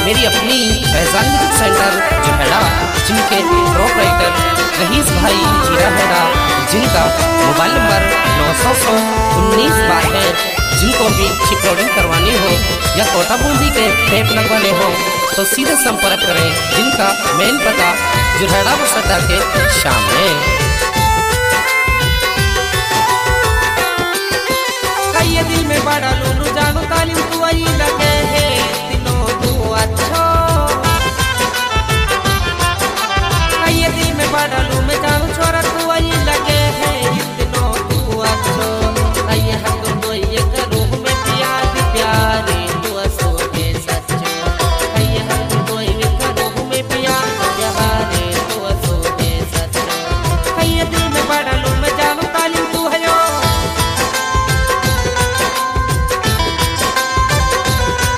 मेरी अपनी Faizan music centre जोहड़ा, जिनके प्रोपराइटर रईस भाई हीरा, जिनका मोबाइल नंबर 900 19 है। जिनको भी रिकॉर्डिंग करवानी हो या कोटा बूंदी के टेप लगवाने हो तो सीधे संपर्क करें। जिनका मेन पता जोहड़ा बस अड्डा के सामने। दिल में बड़ा लूलू जानो तालीम तू आई लगे है दिनों तू अच्छो। दिल में बड़ा लू में जानो छोरा तू आई लगे है दिनों तू अच्छो। हम तो ये करूँ में प्यार प्यारे तू असो के सच्चो। हम तो ये करूँ में प्यार प्यारे तू असो के सच्चो। दिल में बड़ा लू में जानो तालीम तू है।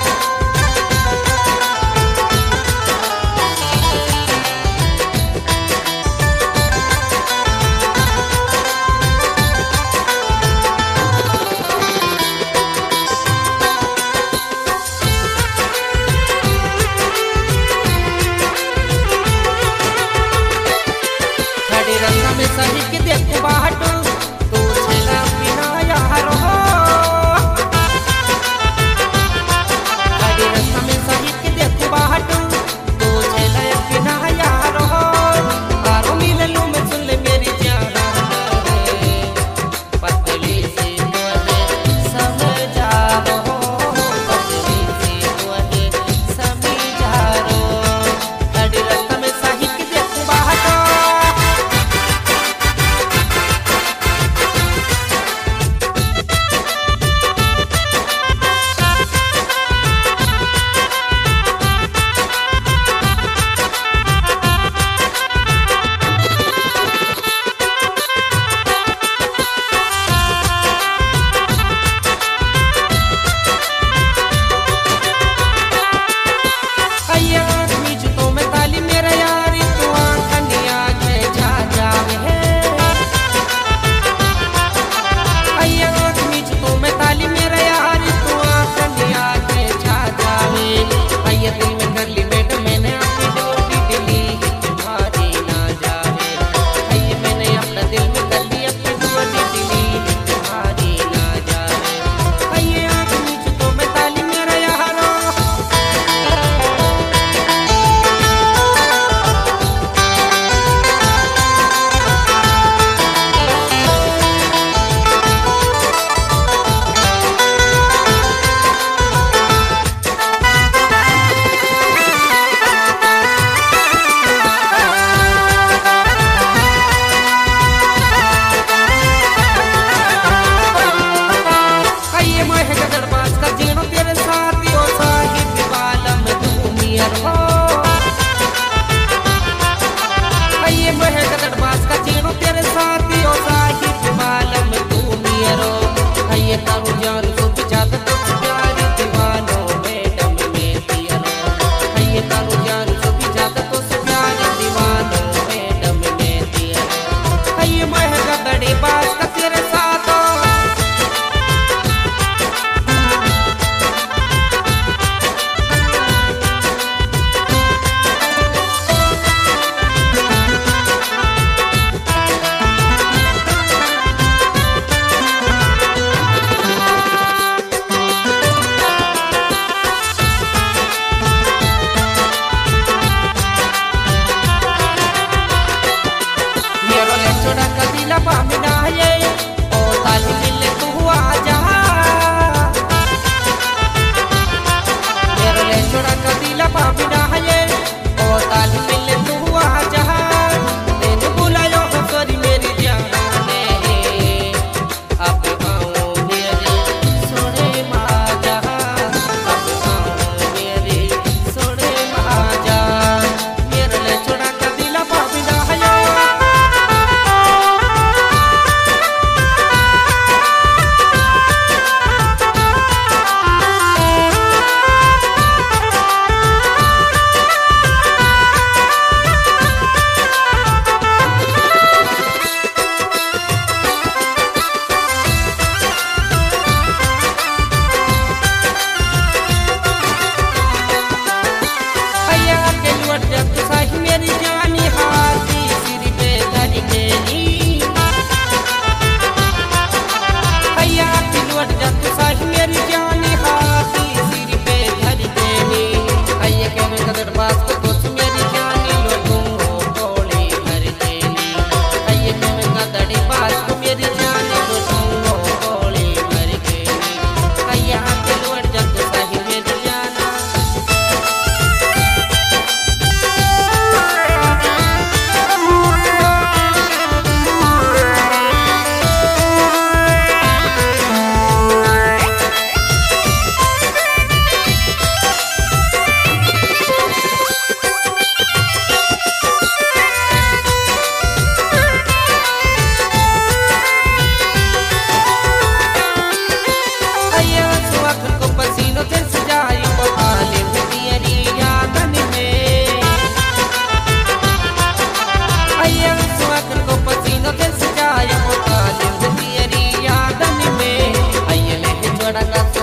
बड़ा